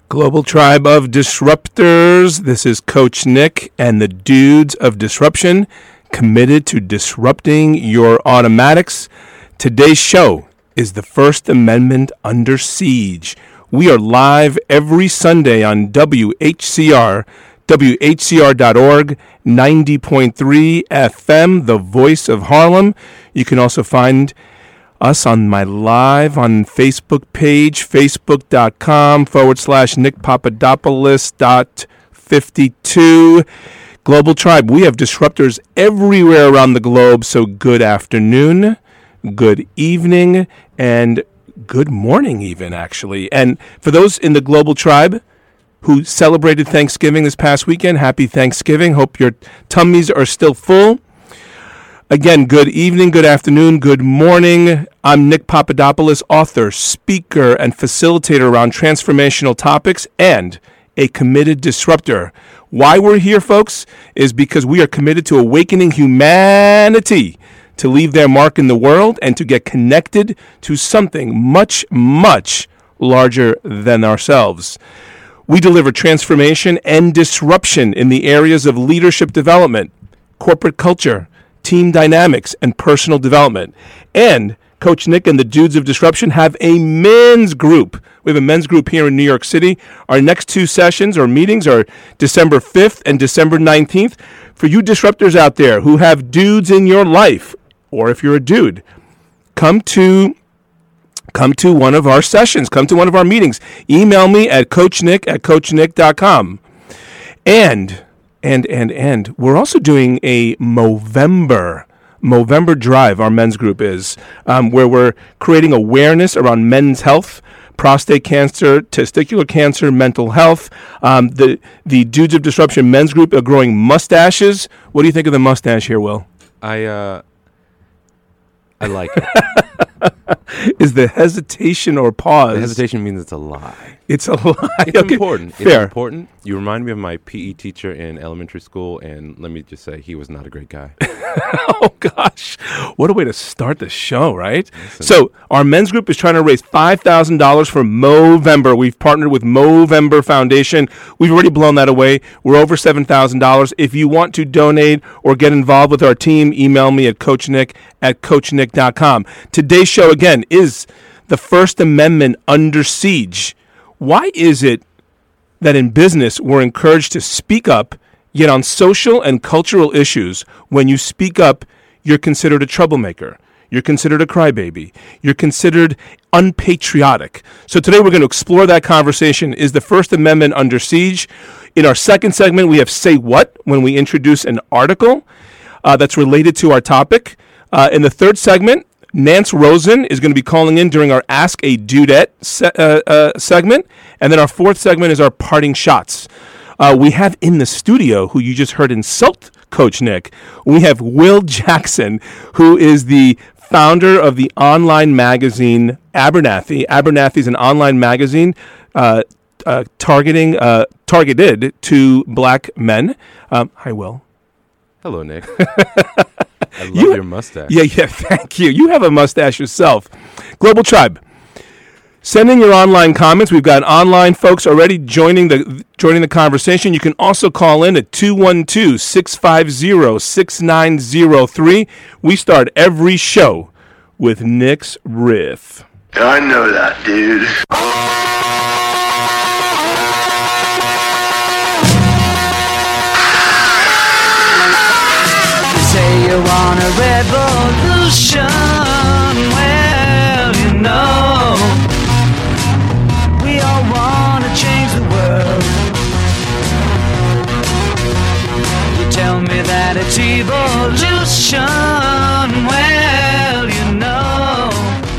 Global Tribe of Disruptors. This is Coach Nick and the Dudes of Disruption, committed to disrupting your automatics. Today's show is the First Amendment Under Siege. We are live every Sunday on WHCR, WHCR.org, 90.3 FM, the voice of Harlem. You can also find us on my live on Facebook page, facebook.com/Nick Papadopoulos.52. Global Tribe, we have disruptors everywhere around the globe, so good afternoon, good evening, and good morning even, actually. And for those in the Global Tribe who celebrated Thanksgiving this past weekend, happy Thanksgiving. Hope your tummies are still full. Again, good evening, good afternoon, good morning. I'm Nick Papadopoulos, author, speaker, and facilitator around transformational topics and a committed disruptor. Why we're here, folks, is because we are committed to awakening humanity to leave their mark in the world and to get connected to something much, much larger than ourselves. We deliver transformation and disruption in the areas of leadership development, corporate culture, team dynamics, and personal development. And Coach Nick and the Dudes of Disruption have a men's group. We have a men's group here in New York City. Our next two sessions or meetings are December 5th and December 19th. For you disruptors out there who have dudes in your life, or if you're a dude, come to one of our sessions. Come to one of our meetings. Email me at coachnick@coachnick.com. And we're also doing a Movember drive, our men's group is, where we're creating awareness around men's health, prostate cancer, testicular cancer, mental health. The Dudes of Disruption men's group are growing mustaches. What do you think of the mustache here, Will? I like it. Is the hesitation or pause? The hesitation means it's a lie. It's a lie. It's Okay. important. Fair. It's important. You remind me of my PE teacher in elementary school, and let me just say, he was not a great guy. Oh, gosh. What a way to start the show, right? Listen. So our men's group is trying to raise $5,000 for Movember. We've partnered with Movember Foundation. We've already blown that away. We're over $7,000. If you want to donate or get involved with our team, email me at coachnick@coachnick.com. Today's show, again, is the First Amendment Under Siege. Why is it that in business we're encouraged to speak up, yet on social and cultural issues, when you speak up, you're considered a troublemaker? You're considered a crybaby. You're considered unpatriotic. So today we're going to explore that conversation. Is the First Amendment under siege? In our second segment, we have Say What, when we introduce an article that's related to our topic. In the third segment, Nance Rosen is going to be calling in during our Ask a Dudette segment. And then our fourth segment is our parting shots. We have in the studio, who you just heard insult Coach Nick, we have Will Jackson, who is the founder of the online magazine Abernathy. Abernathy is an online magazine targeted to black men. Hi, Will. Hello, Nick. I love your mustache. Yeah, thank you. You have a mustache yourself. Global Tribe, send in your online comments. We've got online folks already joining the conversation. You can also call in at 212-650-6903. We start every show with Nick's riff. I know that, dude. You want a revolution? Well, you know, we all want to change the world. You tell me that it's evolution. Well, you know,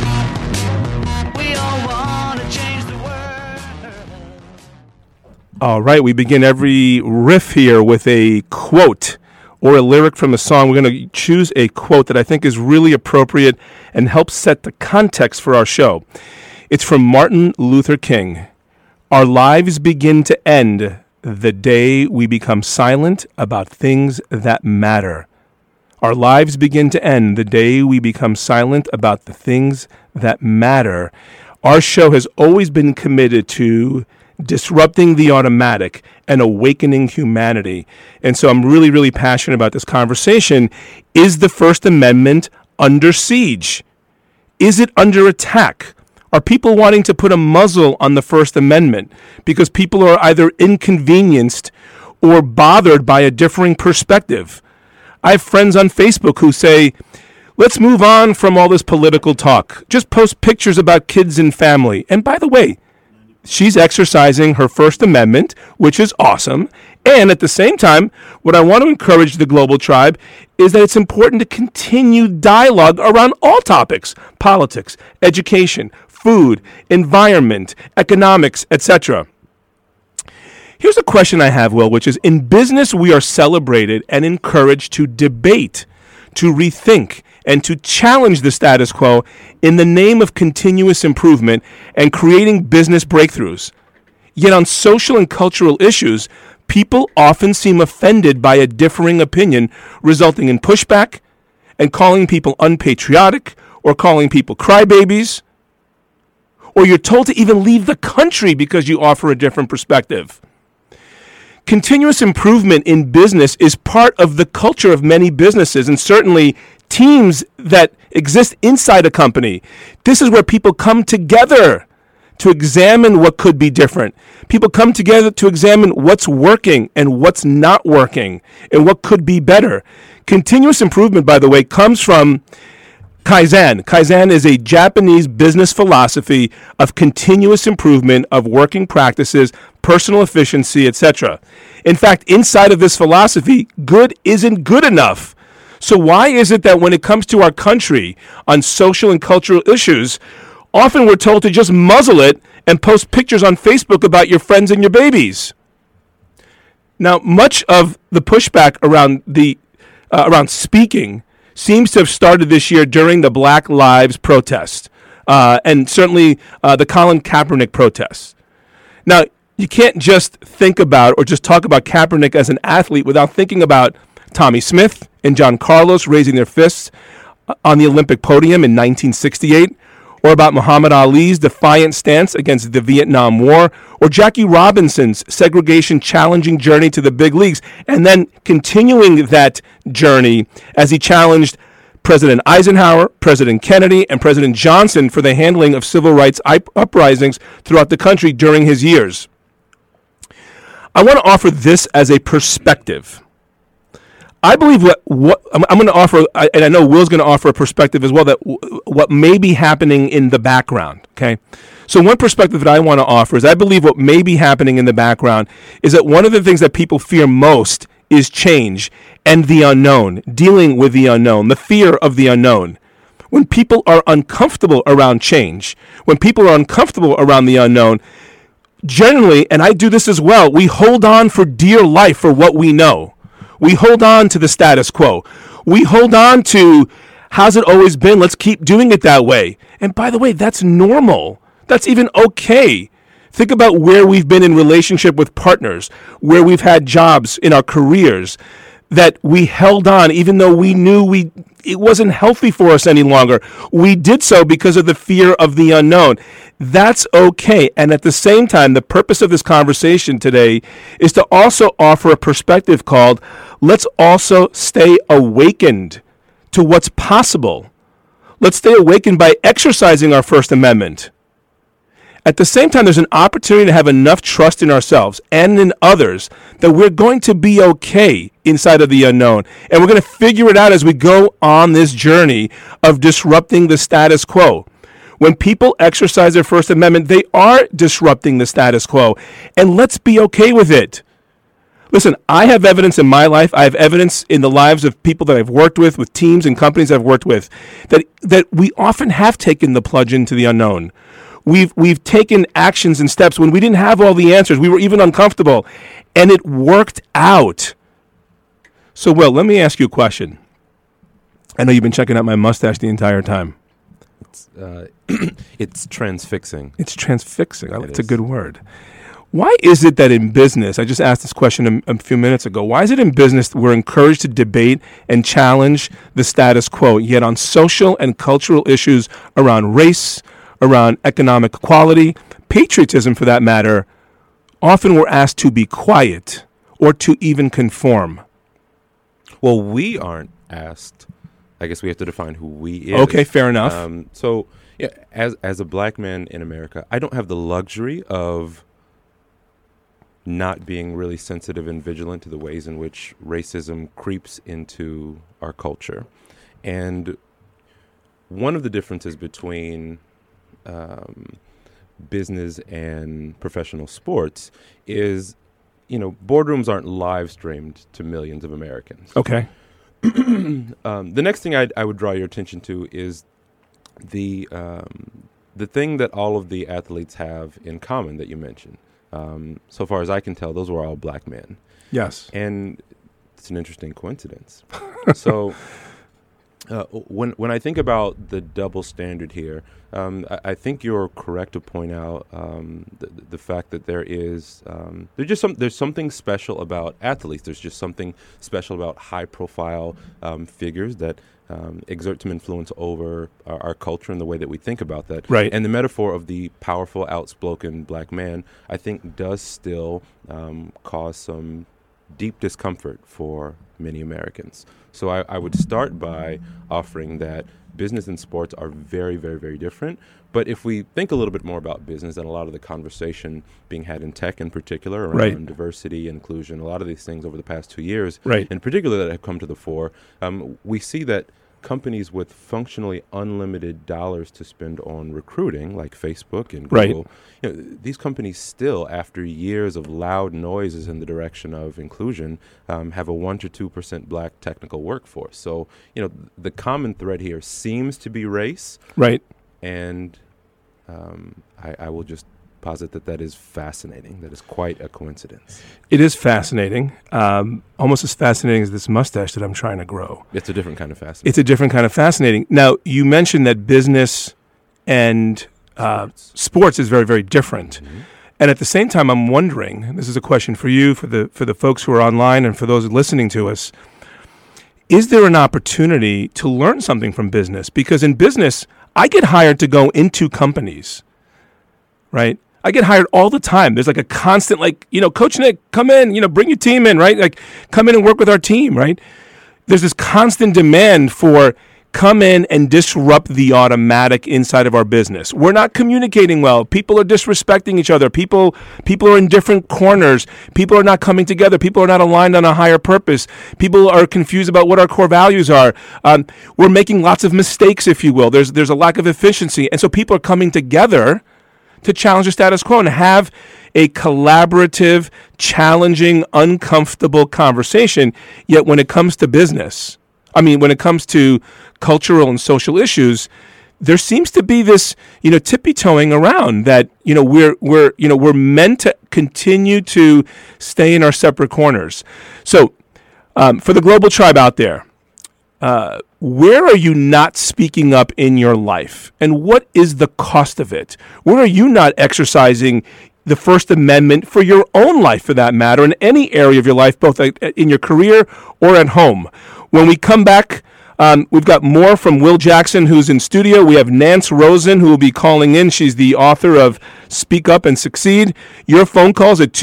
we all want to change the world. All right, we begin every riff here with a quote or a lyric from a song. We're going to choose a quote that I think is really appropriate and helps set the context for our show. It's from Martin Luther King. Our lives begin to end the day we become silent about things that matter. Our lives begin to end the day we become silent about the things that matter. Our show has always been committed to disrupting the automatic and awakening humanity. And so I'm really, really passionate about this conversation. Is the First Amendment under siege? Is it under attack? Are people wanting to put a muzzle on the First Amendment because people are either inconvenienced or bothered by a differing perspective? I have friends on Facebook who say, let's move on from all this political talk. Just post pictures about kids and family. And by the way, she's exercising her First Amendment, which is awesome. And at the same time, what I want to encourage the Global Tribe is that it's important to continue dialogue around all topics: politics, education, food, environment, economics, etc. Here's a question I have, Will, which is, in business, we are celebrated and encouraged to debate, to rethink, and to challenge the status quo in the name of continuous improvement and creating business breakthroughs. Yet on social and cultural issues, people often seem offended by a differing opinion, resulting in pushback and calling people unpatriotic or calling people crybabies, or you're told to even leave the country because you offer a different perspective. Continuous improvement in business is part of the culture of many businesses, and certainly teams that exist inside a company. This is where people come together to examine what could be different. People come together to examine what's working and what's not working and what could be better. Continuous improvement, by the way, comes from Kaizen. Kaizen is a Japanese business philosophy of continuous improvement of working practices, personal efficiency, etc. In fact, inside of this philosophy, good isn't good enough. So why is it that when it comes to our country on social and cultural issues, often we're told to just muzzle it and post pictures on Facebook about your friends and your babies? Now, much of the pushback around speaking seems to have started this year during the Black Lives protest, and certainly the Colin Kaepernick protests. Now, you can't just think about or just talk about Kaepernick as an athlete without thinking about Tommy Smith and John Carlos raising their fists on the Olympic podium in 1968, or about Muhammad Ali's defiant stance against the Vietnam War, or Jackie Robinson's segregation challenging journey to the big leagues, and then continuing that journey as he challenged President Eisenhower, President Kennedy, and President Johnson for the handling of civil rights uprisings throughout the country during his years. I want to offer this as a perspective. I believe what I'm going to offer, and I know Will's going to offer a perspective as well, that what may be happening in the background, okay? So one perspective that I want to offer is I believe what may be happening in the background is that one of the things that people fear most is change and the unknown, dealing with the unknown, the fear of the unknown. When people are uncomfortable around change, when people are uncomfortable around the unknown, generally, and I do this as well, we hold on for dear life for what we know. We hold on to the status quo. We hold on to, how's it always been? Let's keep doing it that way. And by the way, that's normal. That's even okay. Think about where we've been in relationship with partners, where we've had jobs in our careers, that we held on even though we knew it wasn't healthy for us any longer. We did so because of the fear of the unknown. That's okay. And at the same time, the purpose of this conversation today is to also offer a perspective called, let's also stay awakened to what's possible. Let's stay awakened by exercising our First Amendment. At the same time, there's an opportunity to have enough trust in ourselves and in others that we're going to be okay inside of the unknown. And we're going to figure it out as we go on this journey of disrupting the status quo. When people exercise their First Amendment, they are disrupting the status quo. And let's be okay with it. Listen, I have evidence in my life, I have evidence in the lives of people that I've worked with teams and companies I've worked with, that we often have taken the plunge into the unknown. We've taken actions and steps when we didn't have all the answers. We were even uncomfortable, and it worked out. So, Will, let me ask you a question. I know you've been checking out my mustache the entire time. It's transfixing. It's transfixing. It's a good word. Why is it that in business, I just asked this question a few minutes ago, why is it in business that we're encouraged to debate and challenge the status quo, yet on social and cultural issues around race, around economic equality, patriotism for that matter, often we're asked to be quiet or to even conform. Well, we aren't asked. I guess we have to define who we is. Okay, fair enough. So, yeah, as a black man in America, I don't have the luxury of not being really sensitive and vigilant to the ways in which racism creeps into our culture. And one of the differences between business and professional sports is, boardrooms aren't live streamed to millions of Americans. Okay. The next thing I would draw your attention to is the thing that all of the athletes have in common that you mentioned. So far as I can tell, those were all black men. Yes. And it's an interesting coincidence. So when I think about the double standard here, I think you're correct to point out the fact that there's something special about athletes. There's just something special about high-profile figures that exert some influence over our culture and the way that we think about that. Right. And the metaphor of the powerful, outspoken black man, I think, does still cause some deep discomfort for many Americans. So I would start by offering that business and sports are very, very, very different. But if we think a little bit more about business and a lot of the conversation being had in tech in particular around diversity, inclusion, a lot of these things over the past 2 years, in particular that have come to the fore, we see that companies with functionally unlimited dollars to spend on recruiting, like Facebook and Google, these companies still, after years of loud noises in the direction of inclusion, have a 1 to 2% black technical workforce. So, the common thread here seems to be race. Right. And I will just posit that is fascinating. That is quite a coincidence. It is fascinating. Almost as fascinating as this mustache that I'm trying to grow. It's a different kind of fascinating. It's a different kind of fascinating. Now, you mentioned that business and sports is very, very different. Mm-hmm. And at the same time, I'm wondering, and this is a question for you, for the folks who are online and for those listening to us, is there an opportunity to learn something from business? Because in business, I get hired to go into companies, right? I get hired all the time. There's like a constant, Coach Nick, come in, bring your team in, right? Like, come in and work with our team, right? There's this constant demand for come in and disrupt the automatic inside of our business. We're not communicating well. People are disrespecting each other. People are in different corners. People are not coming together. People are not aligned on a higher purpose. People are confused about what our core values are. We're making lots of mistakes, if you will. There's a lack of efficiency. And so people are coming together to challenge the status quo and have a collaborative, challenging, uncomfortable conversation. Yet when it comes to business, when it comes to cultural and social issues, there seems to be this, tippy-toeing around that, we're meant to continue to stay in our separate corners. So, for the global tribe out there, where are you not speaking up in your life? And what is the cost of it? Where are you not exercising the First Amendment for your own life, for that matter, in any area of your life, both in your career or at home? When we come back, we've got more from Will Jackson, who's in studio. We have Nance Rosen, who will be calling in. She's the author of Speak Up and Succeed. Your phone calls at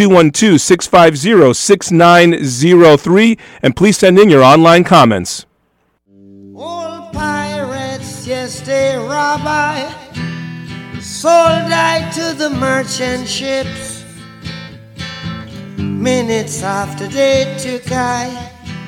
212-650-6903. And please send in your online comments. Old pirates, yes, they rob I, sold I to the merchant ships. Minutes after they took I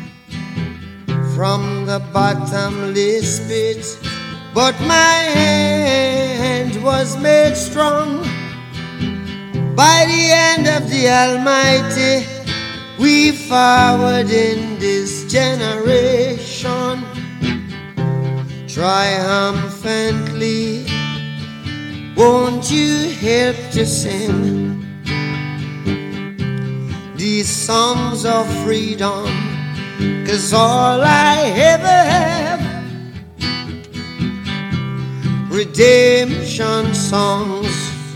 from the bottomless pit, but my hand was made strong by the hand of the Almighty. We forward in this generation triumphantly. Won't you help to sing these songs of freedom? 'Cause all I ever have, redemption songs.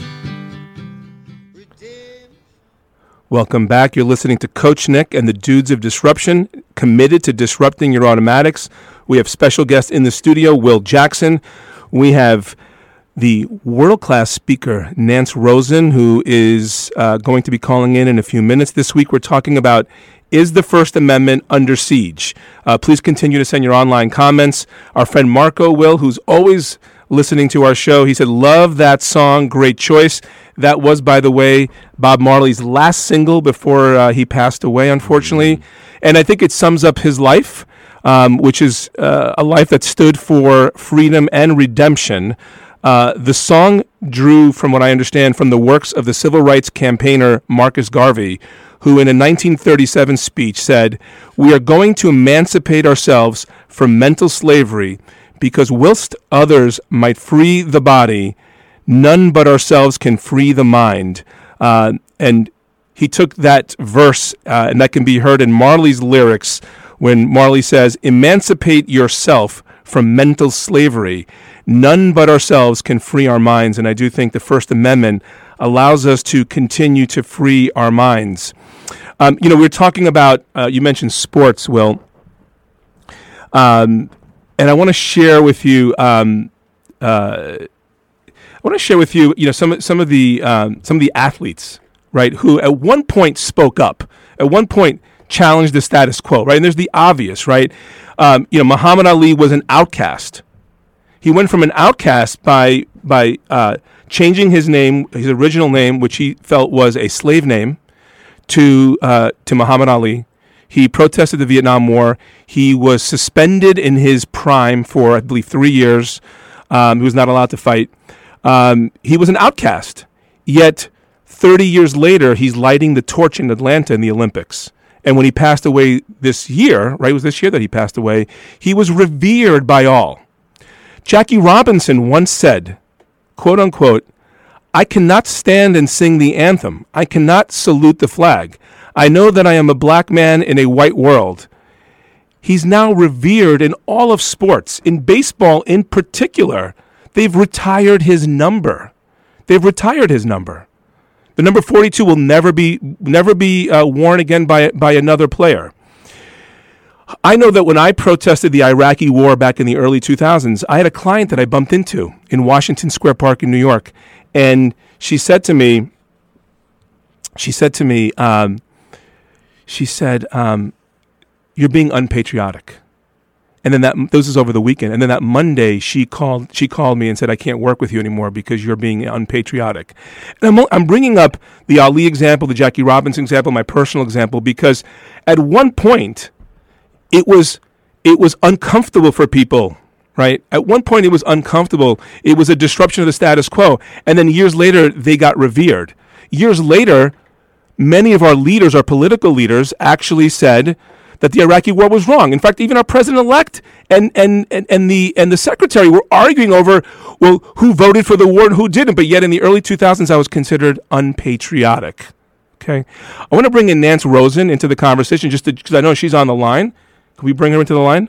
Welcome back. You're listening to Coach Nick and the Dudes of Disruption, committed to disrupting your automatics. We have special guest in the studio, Will Jackson. We have the world-class speaker, Nance Rosen, who is going to be calling in a few minutes. This week we're talking about, is the First Amendment under siege? Please continue to send your online comments. Our friend Marco Will, who's always listening to our show, he said, love that song, great choice. That was, by the way, Bob Marley's last single before he passed away, unfortunately. And I think it sums up his life, which is a life that stood for freedom and redemption. The song drew, from what I understand, from the works of the civil rights campaigner Marcus Garvey, who in a 1937 speech said, "We are going to emancipate ourselves from mental slavery, because whilst others might free the body, none but ourselves can free the mind." And he took that verse, and that can be heard in Marley's lyrics when Marley says, "Emancipate yourself from mental slavery. None but ourselves can free our minds." And I do think the First Amendment allows us to continue to free our minds. We're talking about, you mentioned sports, Will. And I want to share with you, some of the athletes, right, who at one point spoke up, at one point challenged the status quo, right? And there's the obvious, right? Muhammad Ali was an outcast. He went from an outcast by changing his name, his original name, which he felt was a slave name, to Muhammad Ali. He protested the Vietnam War. He was suspended in his prime for, I believe, 3 years. He was not allowed to fight. He was an outcast. Yet 30 years later, he's lighting the torch in Atlanta in the Olympics. And when he passed away this year, right, it was this year that he passed away, he was revered by all. Jackie Robinson once said, quote unquote, "I cannot stand and sing the anthem. I cannot salute the flag. I know that I am a black man in a white world." He's now revered in all of sports. In baseball in particular, they've retired his number. The number 42 will never be worn again by another player. I know that when I protested the Iraqi war back in the early 2000s, I had a client that I bumped into in Washington Square Park in New York, and she said to me, "You're being unpatriotic." And then this is over the weekend. And then that Monday, she called me and said, "I can't work with you anymore because you're being unpatriotic." And I'm bringing up the Ali example, the Jackie Robinson example, my personal example, because at one point, it was uncomfortable for people, right? At one point, it was uncomfortable. It was a disruption of the status quo. And then years later, they got revered. Years later, many of our leaders, our political leaders, actually said that the Iraqi war was wrong. In fact, even our president-elect and the secretary were arguing over, well, who voted for the war and who didn't. But yet in the early 2000s, I was considered unpatriotic. Okay, I want to bring in Nance Rosen into the conversation just because I know she's on the line. Can we bring her into the line?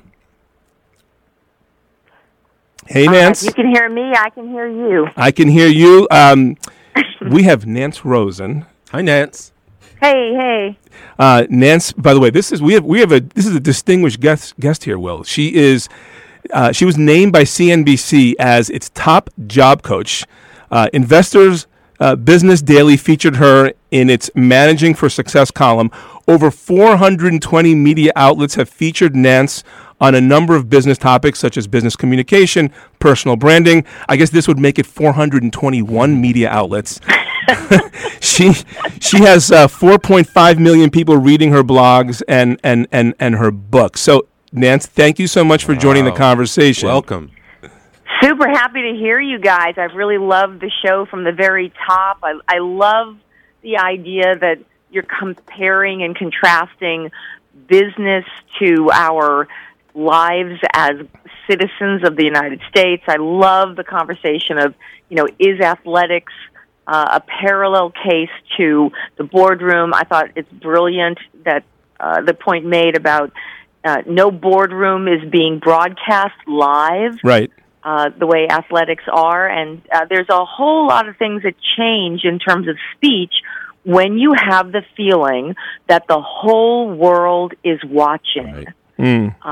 Hey, Nance. You can hear me. I can hear you. I can hear you. We have Nance Rosen. Hi, Nance. Hey. Nance, by the way, this is a distinguished guest here, Will. She was named by CNBC as its top job coach. Investors Business Daily featured her in its Managing for Success column. Over 420 media outlets have featured Nance on a number of business topics such as business communication, personal branding. I guess this would make it 421 media outlets. She has 4.5 million people reading her blogs and her books. So, Nance, thank you so much for joining the conversation. Welcome. Super happy to hear you guys. I've really loved the show from the very top. I love the idea that you're comparing and contrasting business to our lives as citizens of the United States. I love the conversation of, is athletics a parallel case to the boardroom? I thought it's brilliant that the point made about no boardroom is being broadcast live. Right. The way athletics are, and there's a whole lot of things that change in terms of speech when you have the feeling that the whole world is watching. Right.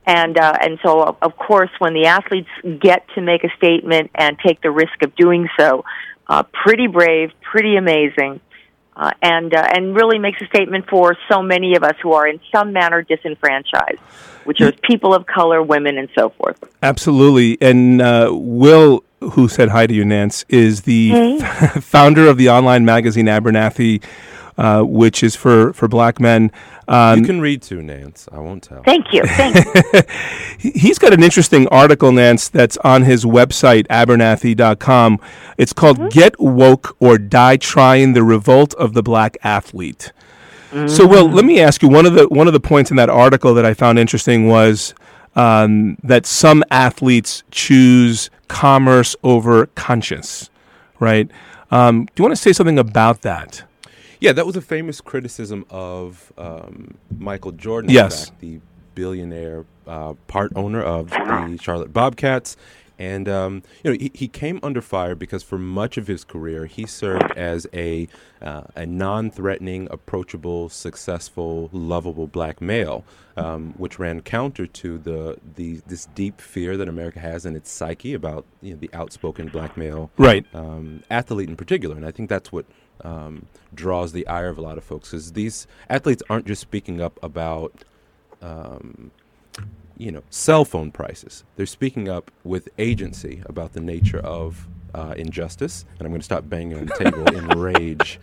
And so, of course, when the athletes get to make a statement and take the risk of doing so, pretty brave, pretty amazing, and really makes a statement for so many of us who are in some manner disenfranchised, which are people of color, women, and so forth. Absolutely. And Will, who said hi to you, Nance, is the founder of the online magazine Abernathy, which is for black men. You can read too, Nance. I won't tell. Thank you. He's got an interesting article, Nance, that's on his website, abernathy.com. It's called Get Woke or Die Trying: The Revolt of the Black Athlete. So, Will, let me ask you, one of the points in that article that I found interesting was that some athletes choose commerce over conscience, right? Do you want to say something about that? Yeah, that was a famous criticism of Michael Jordan, yes. in fact, the billionaire part owner of the Charlotte Bobcats. And he came under fire because for much of his career he served as a non-threatening, approachable, successful, lovable black male, which ran counter to this deep fear that America has in its psyche about the outspoken black male athlete in particular. And I think that's what draws the ire of a lot of folks, because these athletes aren't just speaking up about cell phone prices. They're speaking up with agency about the nature of injustice. And I'm going to stop banging on the table in rage.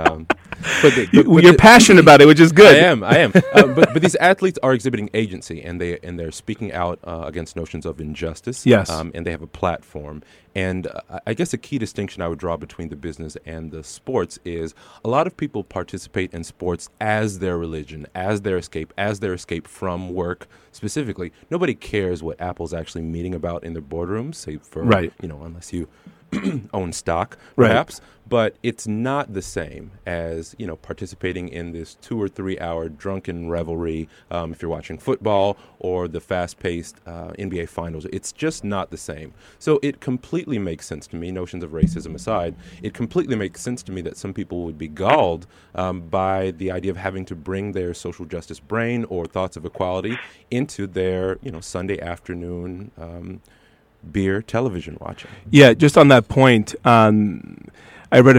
You're passionate about it, which is good. I am. But these athletes are exhibiting agency, and they're speaking out against notions of injustice. Yes. And they have a platform. And I guess a key distinction I would draw between the business and the sports is a lot of people participate in sports as their religion, as their escape from work specifically. Nobody cares what Apple's actually meeting about in their boardrooms, say for unless you own stock, perhaps. Right. But it's not the same as participating in this 2 or 3 hour drunken revelry. If you're watching football or the fast-paced NBA Finals, it's just not the same. So it completely makes sense to me, notions of racism aside, it completely makes sense to me that some people would be galled by the idea of having to bring their social justice brain or thoughts of equality into their Sunday afternoon beer television watching. Yeah, just on that point, I read a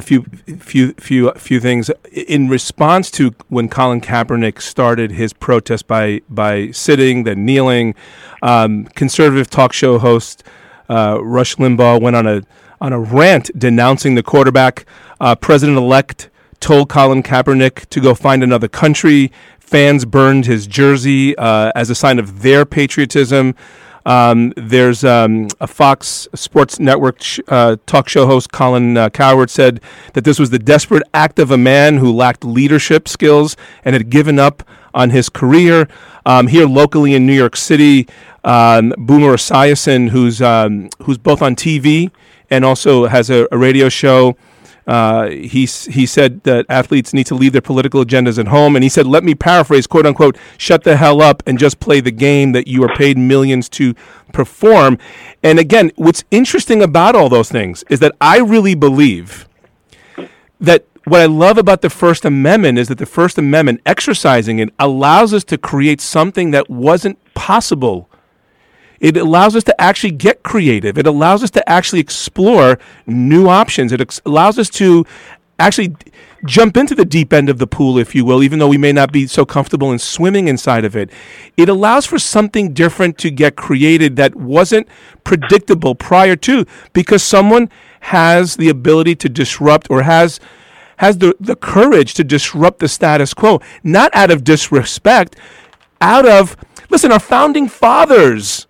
few things in response to when Colin Kaepernick started his protest by sitting, then kneeling. Conservative talk show host Rush Limbaugh went on a rant denouncing the quarterback. President-elect told Colin Kaepernick to go find another country. Fans burned his jersey as a sign of their patriotism. There's a Fox Sports Network talk show host, Colin Cowherd, said that this was the desperate act of a man who lacked leadership skills and had given up on his career. Here locally in New York City, Boomer Esiason, who's both on TV and also has a radio show, he said that athletes need to leave their political agendas at home. And he said, let me paraphrase, quote unquote, shut the hell up and just play the game that you are paid millions to perform. And again, what's interesting about all those things is that I really believe that what I love about the First Amendment is that the First Amendment, exercising it, allows us to create something that wasn't possible. It allows us to actually get creative. It allows us to actually explore new options. It allows us to actually jump into the deep end of the pool, if you will, even though we may not be so comfortable in swimming inside of it. It allows for something different to get created that wasn't predictable prior to, because someone has the ability to disrupt or has the courage to disrupt the status quo, not out of disrespect, listen, our founding fathers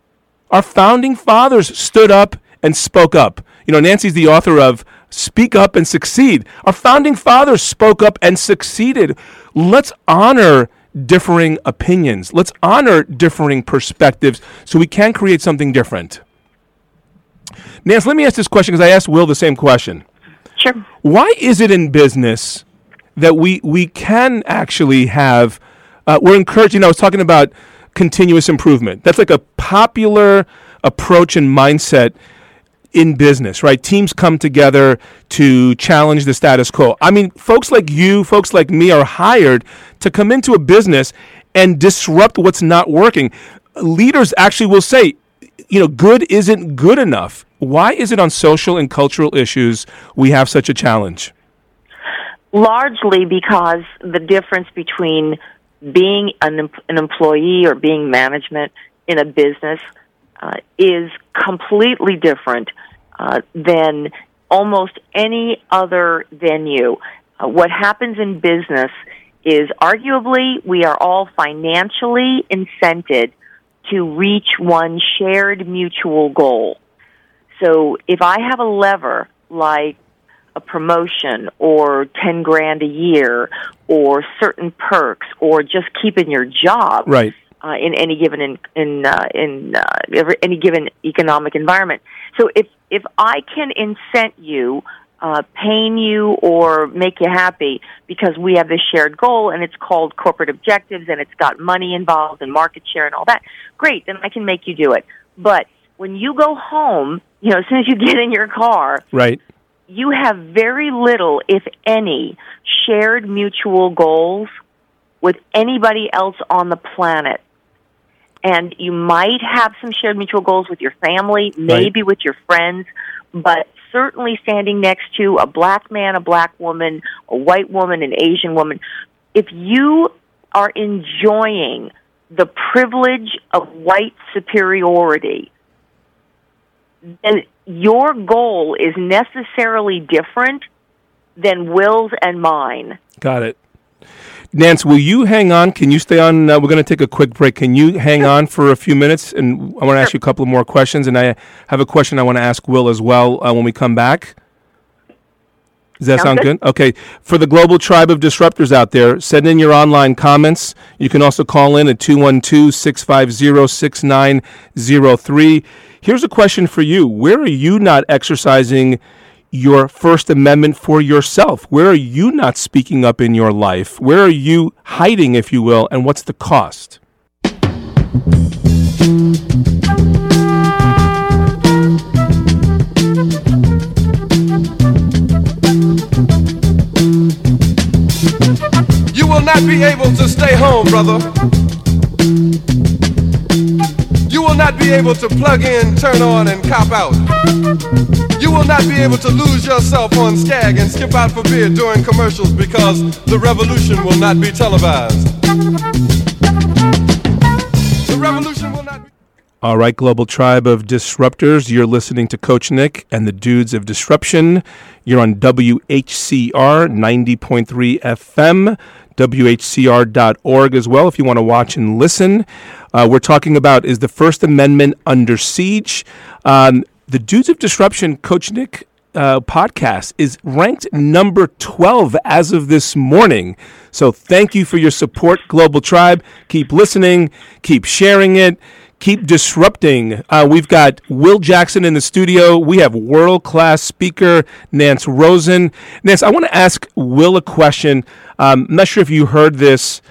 stood up and spoke up. Nancy's the author of Speak Up and Succeed. Our founding fathers spoke up and succeeded. Let's honor differing opinions. Let's honor differing perspectives so we can create something different. Nance, let me ask this question because I asked Will the same question. Sure. Why is it in business that we can actually have, we're encouraging, I was talking about continuous improvement. That's like a popular approach and mindset in business, right? Teams come together to challenge the status quo. I mean, folks like you, folks like me are hired to come into a business and disrupt what's not working. leaders actually will say, good isn't good enough. Why is it on social and cultural issues we have such a challenge? Largely because the difference between being an employee or being management in a business is completely different than almost any other venue. What happens in business is arguably we are all financially incented to reach one shared mutual goal. So if I have a lever like a promotion or 10 grand a year or certain perks or just keeping your job, right, in any given any given economic environment. So if I can incent you, pain you, or make you happy because we have this shared goal and it's called corporate objectives and it's got money involved and market share and all that, great, then I can make you do it. But when you go home, as soon as you get in your car, right, you have very little, if any, shared mutual goals with anybody else on the planet. And you might have some shared mutual goals with your family, maybe with your friends, but certainly standing next to a black man, a black woman, a white woman, an Asian woman, if you are enjoying the privilege of white superiority, then your goal is necessarily different than Will's and mine. Got it. Nance, will you hang on? Can you stay on? We're going to take a quick break. Can you hang on for a few minutes? And I want to ask you a couple more questions. And I have a question I want to ask Will as well when we come back. Does that sound good? Okay. For the global tribe of disruptors out there, send in your online comments. You can also call in at 212-650-6903. Here's a question for you. Where are you not exercising your First Amendment for yourself? Where are you not speaking up in your life? Where are you hiding, if you will, and what's the cost? You will not be able to stay home, brother. You will not be able to plug in, turn on, and cop out. You will not be able to lose yourself on Skag and skip out for beer during commercials because the revolution will not be televised. The revolution will not be... All right, Global Tribe of Disruptors, you're listening to Coach Nick and the Dudes of Disruption. You're on WHCR 90.3 FM, WHCR.org as well if you want to watch and listen. We're talking about, is the First Amendment under siege? The Dudes of Disruption Coach Nick podcast is ranked number 12 as of this morning. So thank you for your support, Global Tribe. Keep listening, keep sharing it, keep disrupting. We've got Will Jackson in the studio. We have world-class speaker Nance Rosen. Nance, I want to ask Will a question. I'm not sure if you heard this.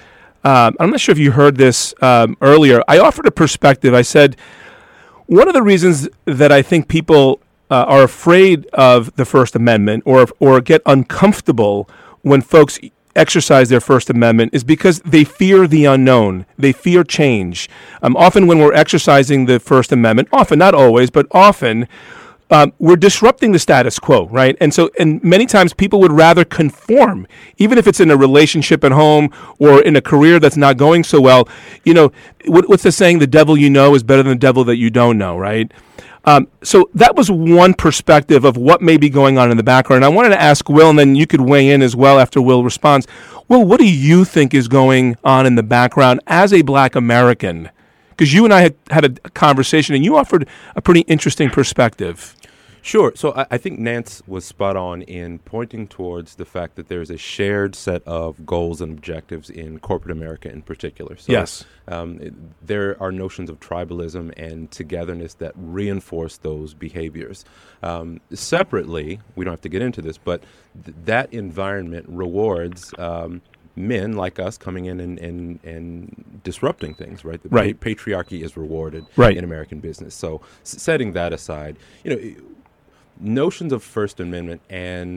Earlier. I offered a perspective. I said, one of the reasons that I think people are afraid of the First Amendment or get uncomfortable when folks exercise their First Amendment is because they fear the unknown. They fear change. Often when we're exercising the First Amendment, often, not always, but often, we're disrupting the status quo, right? And many times people would rather conform, even if it's in a relationship at home or in a career that's not going so well. What's the saying? The devil you know is better than the devil that you don't know, right? So that was one perspective of what may be going on in the background. I wanted to ask Will, and then you could weigh in as well after Will responds. Will, what do you think is going on in the background as a Black American? Because you and I had a conversation, and you offered a pretty interesting perspective. Sure. So I think Nance was spot on in pointing towards the fact that there's a shared set of goals and objectives in corporate America in particular. So, yes. There are notions of tribalism and togetherness that reinforce those behaviors. Separately, we don't have to get into this, but that environment rewards men like us coming in and disrupting things, right? The patriarchy is rewarded in American business. So setting that aside, notions of First Amendment and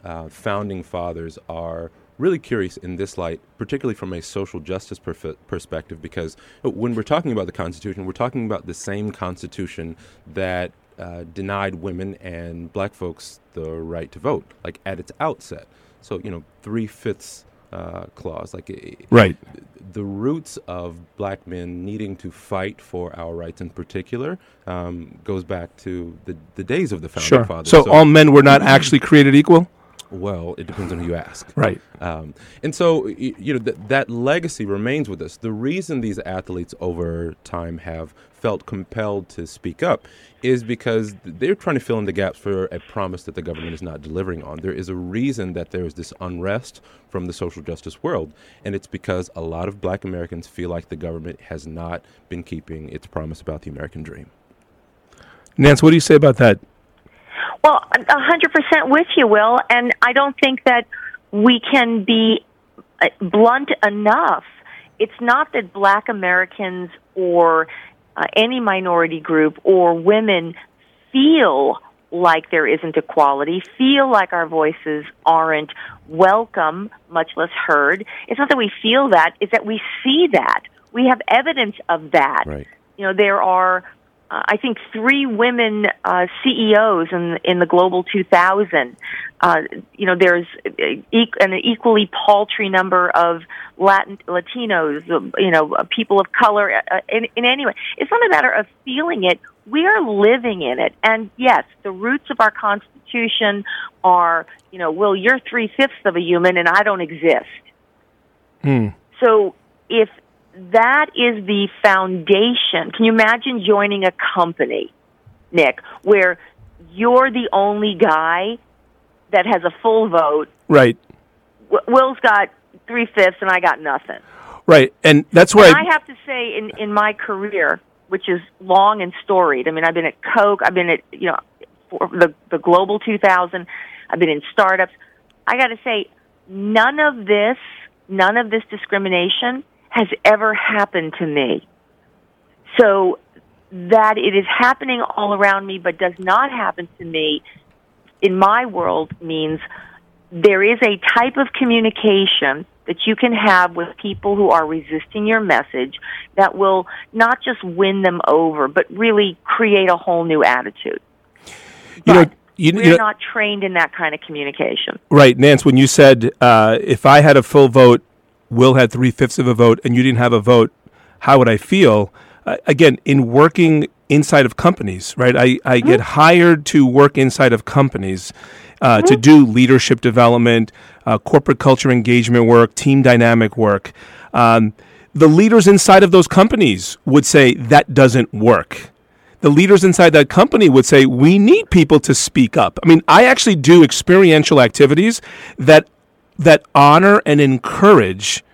founding fathers are really curious in this light, particularly from a social justice perspective, because when we're talking about the Constitution, we're talking about the same Constitution that denied women and black folks the right to vote, like at its outset. So, 3/5 clause, Right. The roots of black men needing to fight for our rights in particular goes back to the days of the founding fathers. So all men were not actually created equal? Well, it depends on who you ask. Right. And so, that legacy remains with us. The reason these athletes over time have felt compelled to speak up is because they're trying to fill in the gaps for a promise that the government is not delivering on. There is a reason that there is this unrest from the social justice world, and it's because a lot of black Americans feel like the government has not been keeping its promise about the American dream. Nance, what do you say about that? Well, 100% with you, Will, and I don't think that we can be blunt enough. It's not that black Americans or any minority group or women feel like there isn't equality, feel like our voices aren't welcome, much less heard. It's not that we feel that, it's that we see that. We have evidence of that. Right. There are I think 3 women CEOs in the Global 2000. There's an equally paltry number of Latinos, people of color. In any way, it's not a matter of feeling it. We are living in it. And yes, the roots of our Constitution are, Will, you're 3/5 of a human, and I don't exist. So if that is the foundation. Can you imagine joining a company, Nick, where you're the only guy that has a full vote? Right. Will's got 3/5 and I got nothing. Right, and that's why I have to say, in my career, which is long and storied. I mean, I've been at Coke. I've been at for the Global 2000. I've been in startups. I got to say, none of this discrimination has ever happened to me. So that it is happening all around me but does not happen to me in my world means there is a type of communication that you can have with people who are resisting your message that will not just win them over but really create a whole new attitude. We're not trained in that kind of communication. Right, Nance, when you said if I had a full vote, Will had 3/5 of a vote, and you didn't have a vote, how would I feel? Again, in working inside of companies, right? I get hired to work inside of companies to do leadership development, corporate culture engagement work, team dynamic work. The leaders inside of those companies would say that doesn't work. The leaders inside that company would say we need people to speak up. I mean, I actually do experiential activities that honor and encourage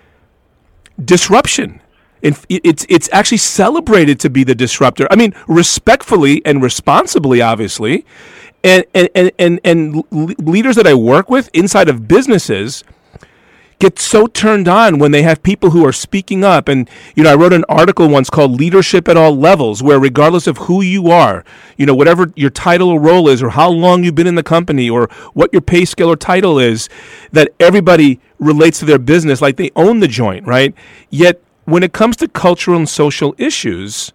disruption. It's actually celebrated to be the disruptor. I mean, respectfully and responsibly, obviously. And leaders that I work with inside of businesses get so turned on when they have people who are speaking up. And, I wrote an article once called Leadership at All Levels, where regardless of who you are, whatever your title or role is, or how long you've been in the company, or what your pay scale or title is, that everybody relates to their business like they own the joint, right? Yet when it comes to cultural and social issues,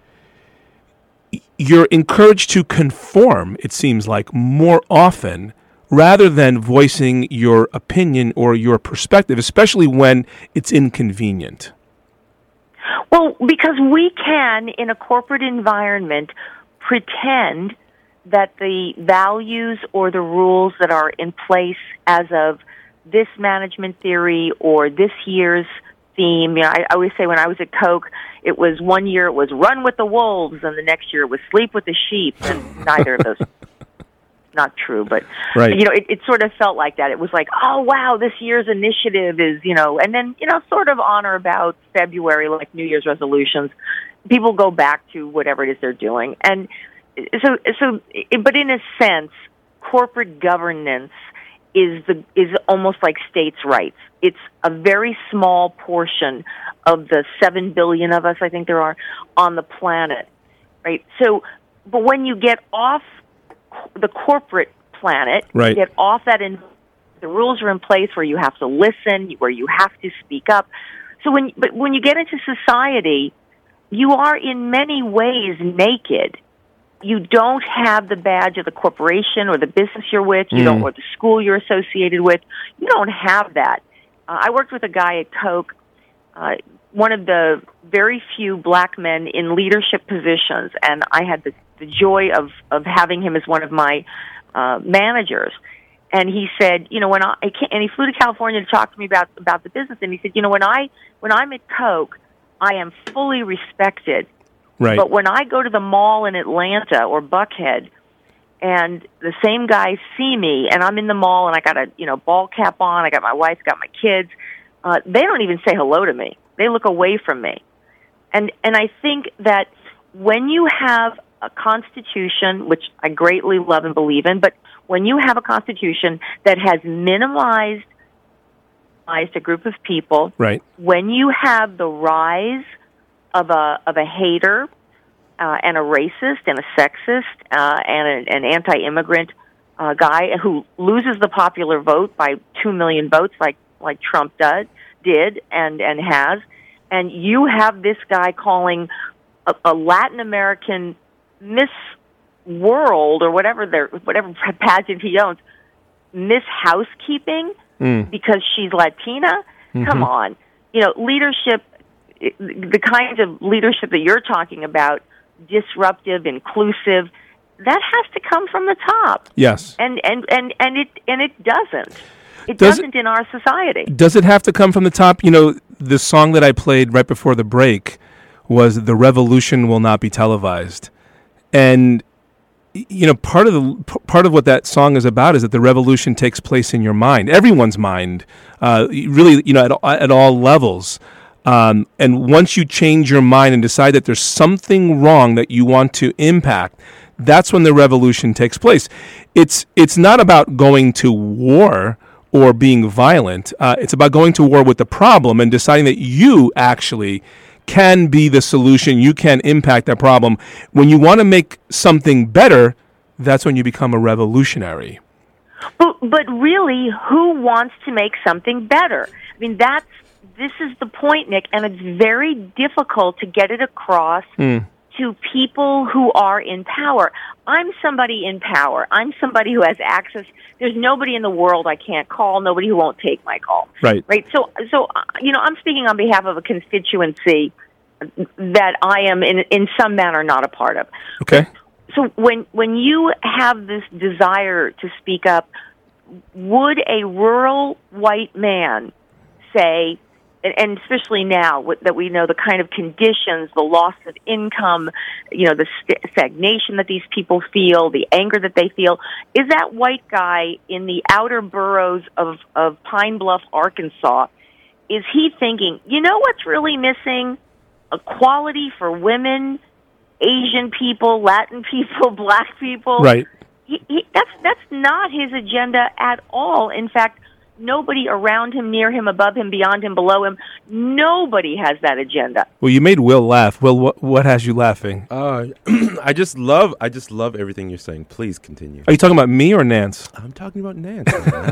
you're encouraged to conform, it seems like, more often rather than voicing your opinion or your perspective, especially when it's inconvenient. Well, because we can, in a corporate environment, pretend that the values or the rules that are in place as of this management theory or this year's theme. I always say when I was at Coke, it was one year it was run with the wolves, and the next year it was sleep with the sheep, and neither of those. Not true, but right. It sort of felt like that. It was like, oh wow, this year's initiative is, and then sort of on or about February, like New Year's resolutions, people go back to whatever it is they're doing, and but in a sense, corporate governance is almost like states' rights. It's a very small portion of the 7 billion of us, I think there are, on the planet, right? So, but when you get off the corporate planet. Right. You get off that, and the rules are in place where you have to listen, where you have to speak up. So when you get into society, you are in many ways naked. You don't have the badge of the corporation or the business you're with. You don't, or the school you're associated with. You don't have that. I worked with a guy at Coke, one of the very few black men in leadership positions, and I had the joy of having him as one of my managers. And he said, you know, and he flew to California to talk to me about the business. And he said, you know, when I'm at Coke, I am fully respected. Right. But when I go to the mall in Atlanta or Buckhead, and the same guys see me, and I'm in the mall, and I got a ball cap on, I got my wife, got my kids, they don't even say hello to me. They look away from me. And I think that when you have a constitution, which I greatly love and believe in, but when you have a constitution that has minimized a group of people, right. When you have the rise of a hater and a racist and a sexist and an anti-immigrant guy who loses the popular vote by 2 million votes, like Trump did and has, and you have this guy calling a Latin American Miss World or whatever pageant he owns, Miss Housekeeping because she's Latina. Come on, leadership. The kinds of leadership that you're talking about, disruptive, inclusive, that has to come from the top. Yes. And it doesn't. It doesn't in our society. Does it have to come from the top? You know, the song that I played right before the break was "The Revolution Will Not Be Televised," and part of what that song is about is that the revolution takes place in your mind, everyone's mind, really, at all levels. And once you change your mind and decide that there's something wrong that you want to impact, that's when the revolution takes place. It's not about going to war or being violent. It's about going to war with the problem and deciding that you actually can be the solution. You can impact that problem. When you want to make something better, that's when you become a revolutionary. But really, who wants to make something better? I mean, this is the point, Nick, and it's very difficult to get it across to people who are in power. I'm somebody in power. I'm somebody who has access. There's nobody in the world I can't call, nobody who won't take my call. Right. So I'm speaking on behalf of a constituency that I am in some manner not a part of. Okay. So when you have this desire to speak up, would a rural white man say, and especially now that we know the kind of conditions, the loss of income, the stagnation that these people feel, the anger that they feel, is that white guy in the outer boroughs of Pine Bluff, Arkansas, is he thinking, what's really missing? Equality for women, Asian people, Latin people, black people. Right. That's not his agenda at all. In fact, nobody around him, near him, above him, beyond him, below him, nobody has that agenda. Well, you made Will laugh. Will, what has you laughing? I just love everything you're saying. Please continue. Are you talking about me or Nance? I'm talking about Nance.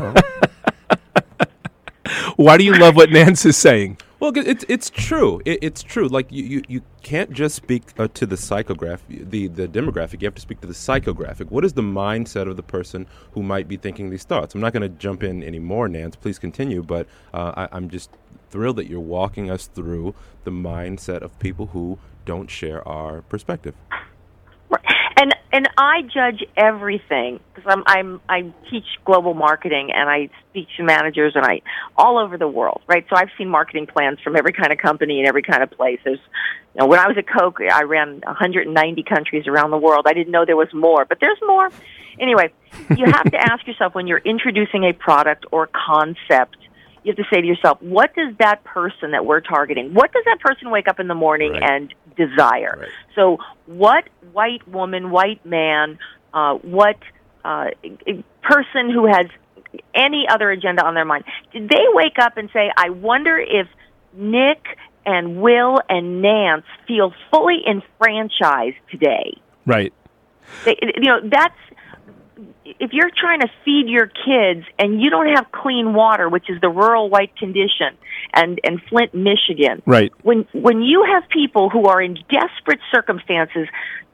Why do you love what Nance is saying? Well, it's true. It's true. Like you can't just speak to the psychographic, the demographic. You have to speak to the psychographic. What is the mindset of the person who might be thinking these thoughts? I'm not going to jump in anymore, Nance. Please continue. But I'm just thrilled that you're walking us through the mindset of people who don't share our perspective. And I judge everything because I teach global marketing and I speak to managers and all over the world, right? So I've seen marketing plans from every kind of company and every kind of place. There's, when I was at Coke, I ran 190 countries around the world. I didn't know there was more, but there's more. Anyway, you have to ask yourself when you're introducing a product or concept, you have to say to yourself, what does that person that we're targeting, what does that person wake up in the morning and desire? Right. So what white woman, white man, what person who has any other agenda on their mind, did they wake up and say, I wonder if Nick and Will and Nance feel fully enfranchised today? Right. That's if you're trying to feed your kids and you don't have clean water, which is the rural white condition, and Flint, Michigan, Right. When you have people who are in desperate circumstances,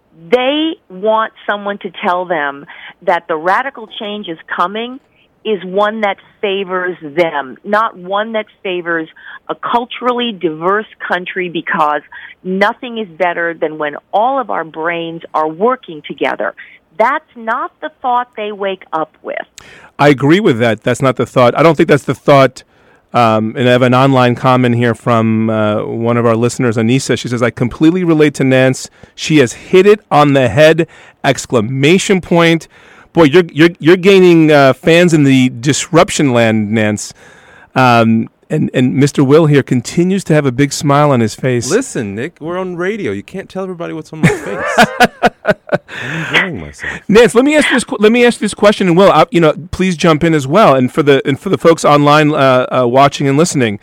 they want someone to tell them that the radical change is coming is one that favors them, not one that favors a culturally diverse country, because nothing is better than when all of our brains are working together. That's not the thought they wake up with. I agree with that. That's not the thought. I don't think that's the thought. And I have an online comment here from one of our listeners, Anissa. She says, I completely relate to Nance. She has hit it on the head! Exclamation point. Boy, you're gaining fans in the disruption land, Nance. And Mr. Will here continues to have a big smile on his face. Listen, Nick, we're on radio. You can't tell everybody what's on my face. I'm enjoying myself. Nance, let me ask this question, and Will, please jump in as well. And for the folks online watching and listening,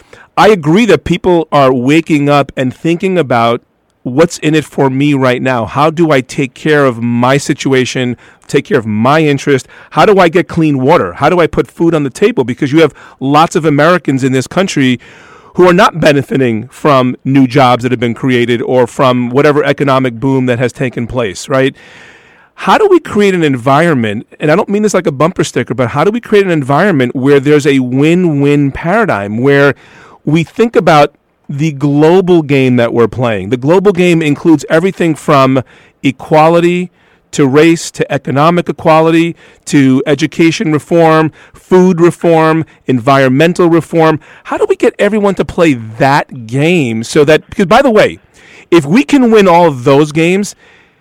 I agree that people are waking up and thinking about what's in it for me right now. How do I take care of my situation, take care of my interest? How do I get clean water? How do I put food on the table? Because you have lots of Americans in this country who are not benefiting from new jobs that have been created or from whatever economic boom that has taken place, right? How do we create an environment, and I don't mean this like a bumper sticker, but how do we create an environment where there's a win-win paradigm, where we think about the global game that we're playing? The global game includes everything from equality to race to economic equality to education reform, food reform, environmental reform. How do we get everyone to play that game so that, because by the way, if we can win all of those games,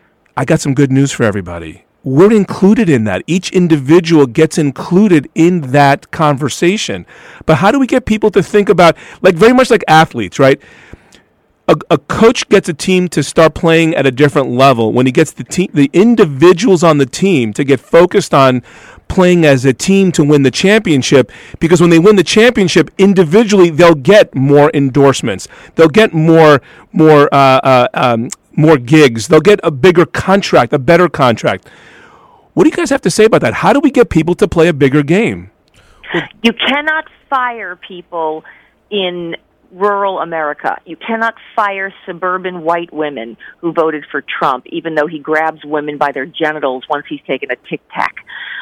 I got some good news for everybody. We're included in that. Each individual gets included in that conversation. But how do we get people to think about, like very much like athletes, right? A coach gets a team to start playing at a different level when he gets the individuals on the team to get focused on playing as a team to win the championship, because when they win the championship individually, they'll get more endorsements. They'll get more gigs. They'll get a bigger contract, a better contract. What do you guys have to say about that? How do we get people to play a bigger game? You cannot fire people in rural America. You cannot fire suburban white women who voted for Trump, even though he grabs women by their genitals once he's taken a Tic Tac.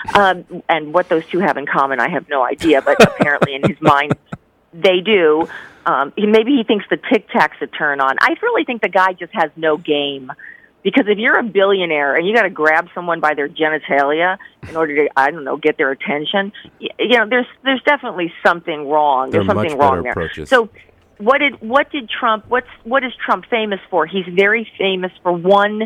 And what those two have in common, I have no idea, but apparently in his mind, they do. Maybe he thinks the Tic Tac's a turn on. I really think the guy just has no game. Because if you're a billionaire and you got to grab someone by their genitalia in order to, I don't know, get their attention, there's definitely something wrong. There's something wrong there. Approaches. So, what is Trump famous for? He's very famous for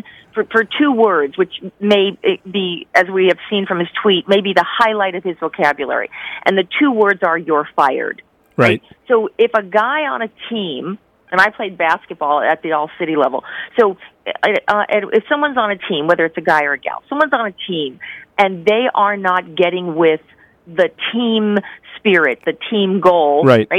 two words, which may be, as we have seen from his tweet, maybe the highlight of his vocabulary. And the two words are "you're fired." Right. So if a guy on a team, and I played basketball at the all-city level, so if someone's on a team, whether it's a guy or a gal, someone's on a team, and they are not getting with the team spirit, the team goal, right?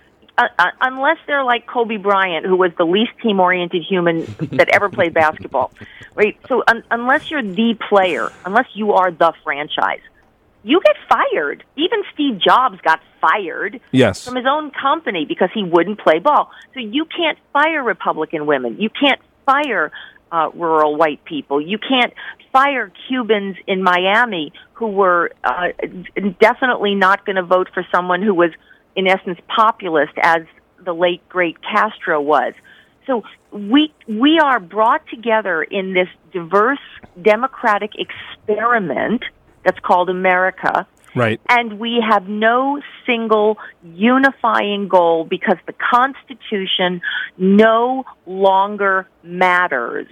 Unless they're like Kobe Bryant, who was the least team-oriented human that ever played basketball, right? So unless you're the player, unless you are the franchise, you get fired. Even Steve Jobs got fired from his own company because he wouldn't play ball. So you can't fire Republican women. You can't fire rural white people. You can't fire Cubans in Miami who were definitely not going to vote for someone who was, in essence, populist, as the late, great Castro was. So we are brought together in this diverse democratic experiment that's called America. Right. And we have no single unifying goal because the Constitution no longer matters.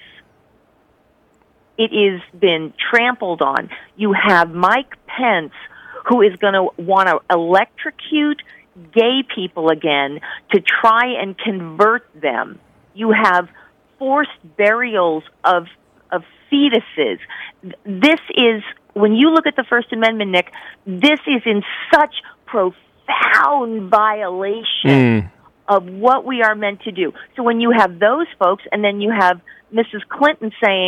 It has been trampled on. You have Mike Pence, who is going to want to electrocute gay people again to try and convert them. You have forced burials of fetuses. This is, when you look at the First Amendment, Nick, this is in such profound violation of what we are meant to do. So when you have those folks, and then you have Mrs. Clinton saying,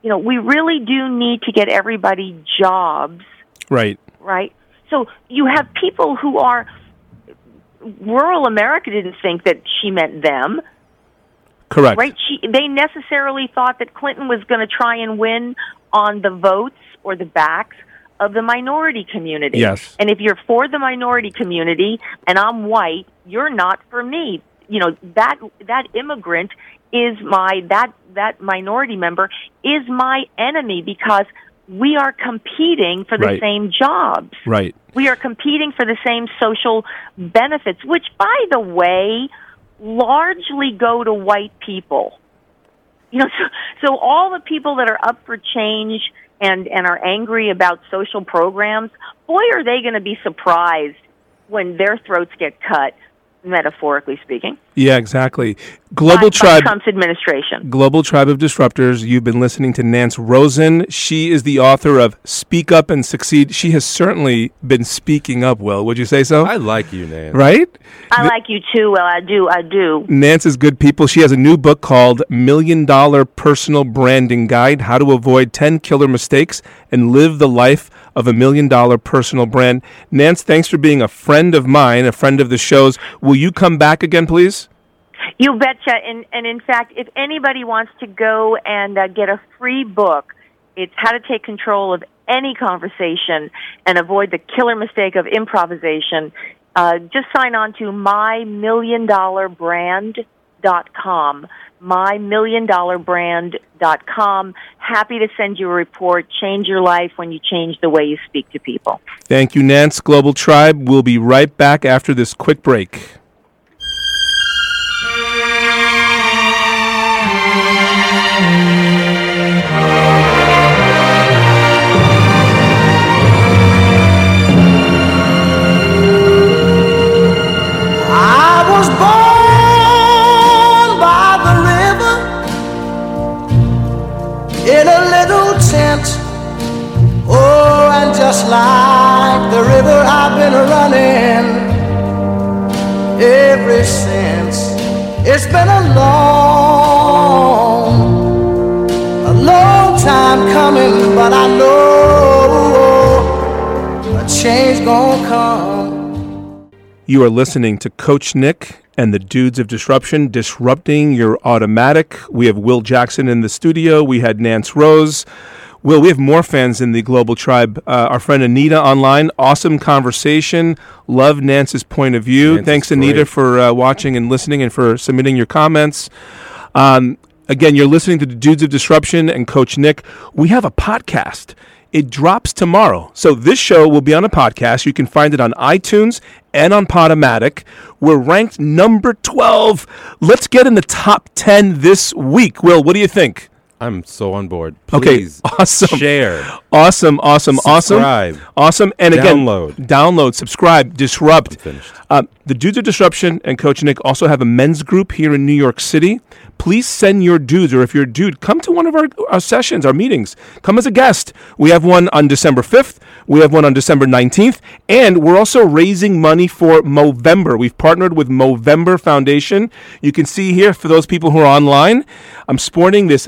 we really do need to get everybody jobs, Right. right? So you have people who are, rural America didn't think that she meant them, Correct. right? They necessarily thought that Clinton was going to try and win on the votes or the backs of the minority community. Yes. And if you're for the minority community and I'm white, you're not for me. That immigrant is that minority member is my enemy because we are competing for the Right. same jobs. Right. We are competing for the same social benefits, which, by the way, largely go to white people. So all the people that are up for change and are angry about social programs, boy, are they going to be surprised when their throats get cut, metaphorically speaking. Yeah, exactly. Global by Tribe. Trump's administration. Global Tribe of Disruptors. You've been listening to Nance Rosen. She is the author of Speak Up and Succeed. She has certainly been speaking up, Will. Would you say so? I like you, Nan. Right? I like you too, Will. I do. Nance is good people. She has a new book called $1 Million Personal Branding Guide, How to Avoid 10 Killer Mistakes and Live the Life of $1 Million Personal Brand. Nance, thanks for being a friend of mine, a friend of the show's. Will you come back again, please? You betcha. And in fact, if anybody wants to go and get a free book, it's How to Take Control of Any Conversation and Avoid the Killer Mistake of Improvisation. Just sign on to mymilliondollarbrand.com. mymilliondollarbrand.com. Happy to send you a report. Change your life when you change the way you speak to people. Thank you, Nance. Global Tribe. We'll be right back after this quick break. I was born by the river in a little tent. Oh, and just like the river, I've been running ever since. It's been a long time coming, but I know a change gonna come. You are listening to Coach Nick and the Dudes of Disruption, disrupting your automatic. We have Will Jackson in the studio. We had Nance Rose. Will, we have more fans in the Global Tribe. Our friend Anita online, awesome conversation. Love Nance's point of view. Nance Thanks, is great. Anita, for watching and listening and for submitting your comments. Again, you're listening to the Dudes of Disruption and Coach Nick. We have a podcast. It drops tomorrow. So this show will be on a podcast. You can find it on iTunes and on Podomatic. We're ranked number 12. Let's get in the top 10 this week. Will, what do you think? I'm so on board. Okay, Please awesome. share. Awesome. Subscribe. Awesome. And Download. again, download, subscribe, disrupt. Finished. The Dudes of Disruption and Coach Nick also have a men's group here in New York City. Please send your dudes, or if you're a dude, come to one of our sessions, our meetings. Come as a guest. We have one on December 5th. We have one on December 19th. And we're also raising money for Movember. We've partnered with Movember Foundation. You can see here, for those people who are online, I'm sporting this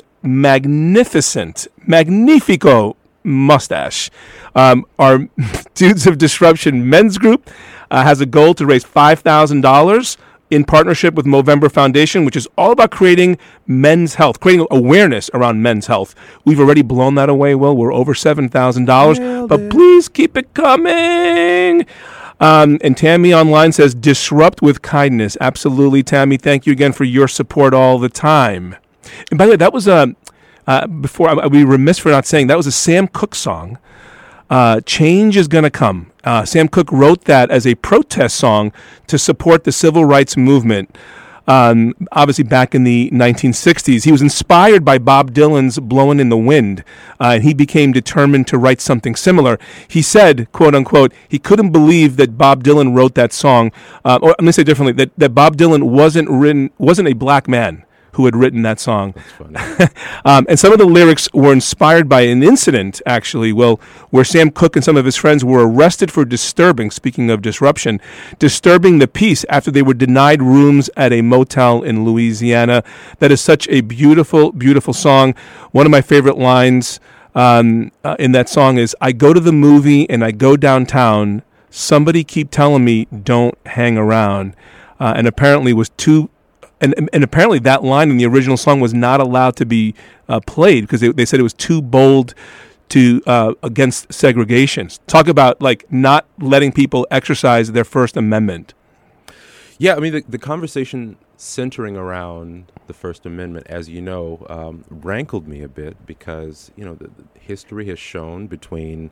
magnifico mustache. Our Dudes of Disruption men's group has a goal to raise $5,000 in partnership with Movember Foundation, which is all about creating men's health, creating awareness around men's health. We've already blown that away. Well, we're over $7,000, but please keep it coming. And Tammy online says, disrupt with kindness. Absolutely, Tammy. Thank you again for your support all the time. And by the way, that was before I'd be remiss for not saying, that was a Sam Cooke song. Change is Gonna Come. Sam Cooke wrote that as a protest song to support the civil rights movement. Obviously back in the 1960s. He was inspired by Bob Dylan's Blowin' in the Wind, and he became determined to write something similar. He said, quote unquote, he couldn't believe that Bob Dylan wrote that song, or let me say differently, that Bob Dylan wasn't a black man who had written that song. Funny. And some of the lyrics were inspired by an incident, actually, where Sam Cooke and some of his friends were arrested for disturbing, speaking of disruption, disturbing the peace after they were denied rooms at a motel in Louisiana. That is such a beautiful, beautiful song. One of my favorite lines in that song is, "I go to the movie and I go downtown. Somebody keep telling me don't hang around." And apparently was too... And apparently that line in the original song was not allowed to be played because they said it was too bold to against segregation. Talk about like not letting people exercise their First Amendment. Yeah, I mean, the conversation centering around the First Amendment, as you know, rankled me a bit because, the history has shown between,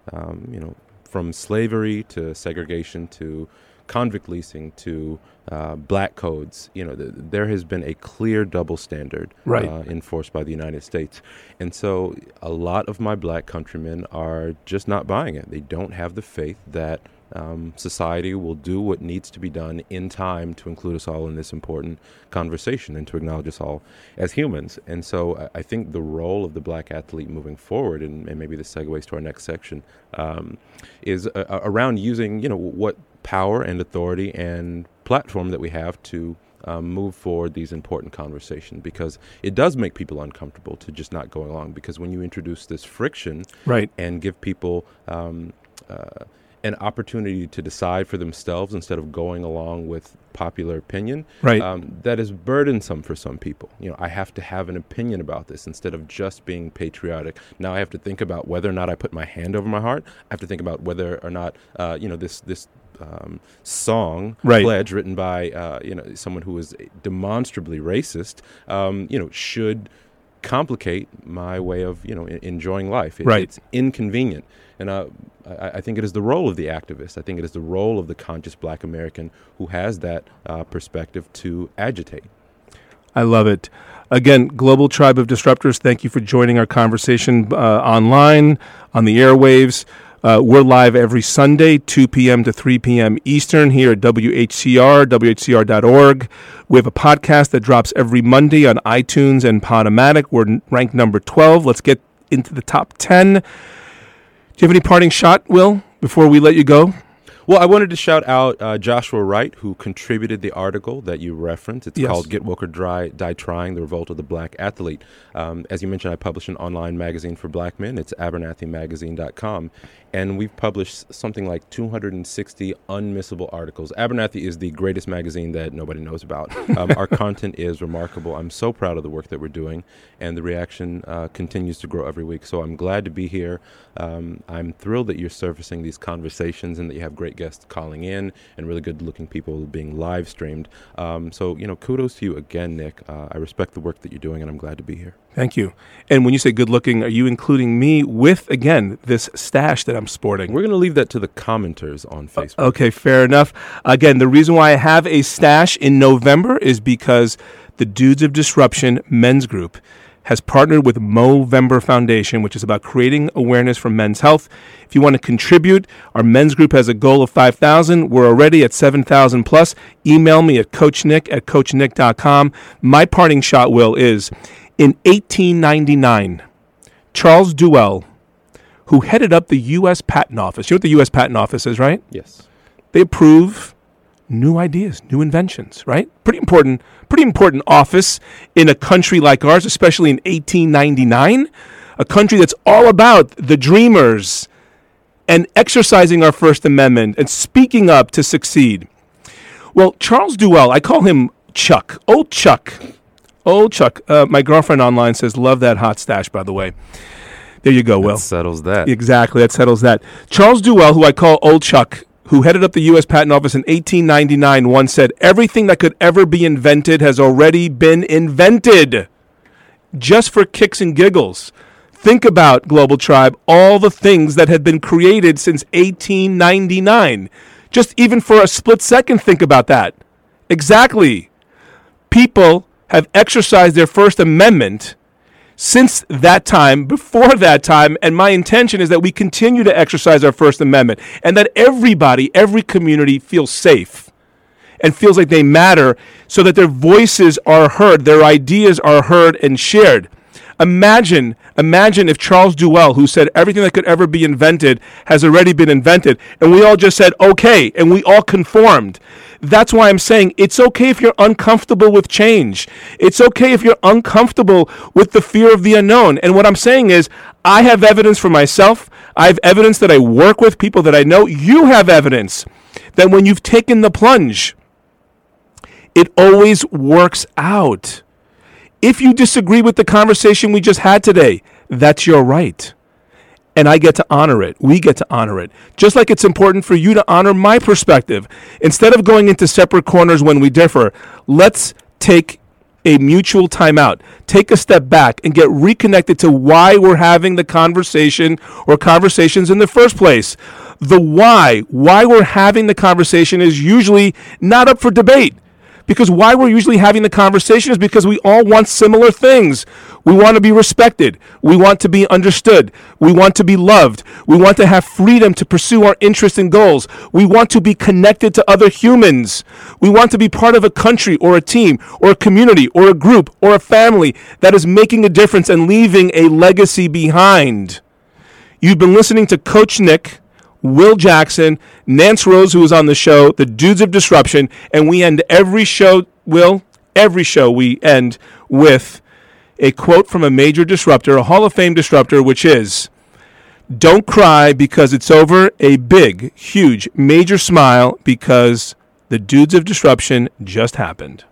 from slavery to segregation to convict leasing to black codes, there has been a clear double standard enforced by the United States. And so a lot of my black countrymen are just not buying it. They don't have the faith that society will do what needs to be done in time to include us all in this important conversation and to acknowledge us all as humans. And so I think the role of the black athlete moving forward, and maybe this segues to our next section, is around using, what power and authority and platform that we have to move forward these important conversations, because it does make people uncomfortable to just not go along, because when you introduce this friction and give people an opportunity to decide for themselves instead of going along with popular opinion, that is burdensome for some people. I have to have an opinion about this instead of just being patriotic. Now I have to think about whether or not I put my hand over my heart. I have to think about whether or not, this song, Pledge, written by, someone who is demonstrably racist, should complicate my way of, enjoying life. It's inconvenient. And I think it is the role of the activist. I think it is the role of the conscious black American who has that perspective to agitate. I love it. Again, Global Tribe of Disruptors, thank you for joining our conversation online, on the airwaves. We're live every Sunday, 2 p.m. to 3 p.m. Eastern here at WHCR, WHCR.org. We have a podcast that drops every Monday on iTunes and Podomatic. We're ranked number 12. Let's get into the top 10. Do you have any parting shot, Will, before we let you go? Well, I wanted to shout out Joshua Wright, who contributed the article that you referenced. It's called Get Woke or Die Trying, The Revolt of the Black Athlete. As you mentioned, I publish an online magazine for black men. It's AbernathyMagazine.com. And we've published something like 260 unmissable articles. Abernathy is the greatest magazine that nobody knows about. Our content is remarkable. I'm so proud of the work that we're doing, and the reaction continues to grow every week. So I'm glad to be here. I'm thrilled that you're surfacing these conversations and that you have great guests calling in and really good-looking people being live streamed. So, kudos to you again, Nick. I respect the work that you're doing, and I'm glad to be here. Thank you. And when you say good-looking, are you including me with, again, this stash that I'm sporting? We're going to leave that to the commenters on Facebook. Okay, fair enough. Again, the reason why I have a stash in November is because the Dudes of Disruption men's group has partnered with Movember Foundation, which is about creating awareness for men's health. If you want to contribute, our men's group has a goal of 5,000. We're already at 7,000 plus. Email me at coachnick@coachnick.com. My parting shot, Will, is in 1899, Charles Duell, who headed up the U.S. Patent Office. You know what the U.S. Patent Office is, right? Yes. They approve new ideas, new inventions, right? Pretty important office in a country like ours, especially in 1899, a country that's all about the dreamers and exercising our First Amendment and speaking up to succeed. Well, Charles Duell, I call him Chuck, Old Chuck. My girlfriend online says, love that hot stash, by the way. There you go, Will. That settles that. Exactly, that settles that. Charles Duell, who I call Old Chuck, who headed up the U.S. Patent Office in 1899, once said, everything that could ever be invented has already been invented. Just for kicks and giggles. Think about, Global Tribe, all the things that had been created since 1899. Just even for a split second, think about that. Exactly. People have exercised their First Amendment since that time, before that time, and my intention is that we continue to exercise our First Amendment and that everybody, every community feels safe and feels like they matter so that their voices are heard, their ideas are heard and shared. Imagine if Charles Duell, who said everything that could ever be invented has already been invented, and we all just said, okay, and we all conformed. That's why I'm saying it's okay if you're uncomfortable with change. It's okay if you're uncomfortable with the fear of the unknown. And what I'm saying is, I have evidence for myself. I have evidence that I work with, people that I know. You have evidence that when you've taken the plunge, it always works out. If you disagree with the conversation we just had today, that's your right. And I get to honor it. We get to honor it. Just like it's important for you to honor my perspective. Instead of going into separate corners when we differ, let's take a mutual timeout. Take a step back and get reconnected to why we're having the conversation or conversations in the first place. The why we're having the conversation is usually not up for debate. Because why we're usually having the conversation is because we all want similar things. We want to be respected. We want to be understood. We want to be loved. We want to have freedom to pursue our interests and goals. We want to be connected to other humans. We want to be part of a country or a team or a community or a group or a family that is making a difference and leaving a legacy behind. You've been listening to Coach Nick, Will Jackson, Nance Rose, who was on the show, the Dudes of Disruption, and we end every show, we end with a quote from a major disruptor, a Hall of Fame disruptor, which is, "Don't cry because it's over, a big, huge, major smile because the Dudes of Disruption just happened."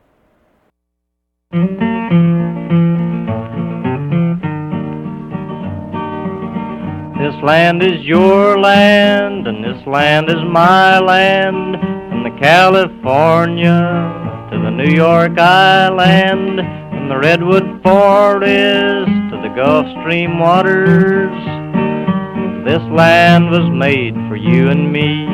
This land is your land, and this land is my land, from the California to the New York Island, from the Redwood Forest to the Gulf Stream waters. This land was made for you and me.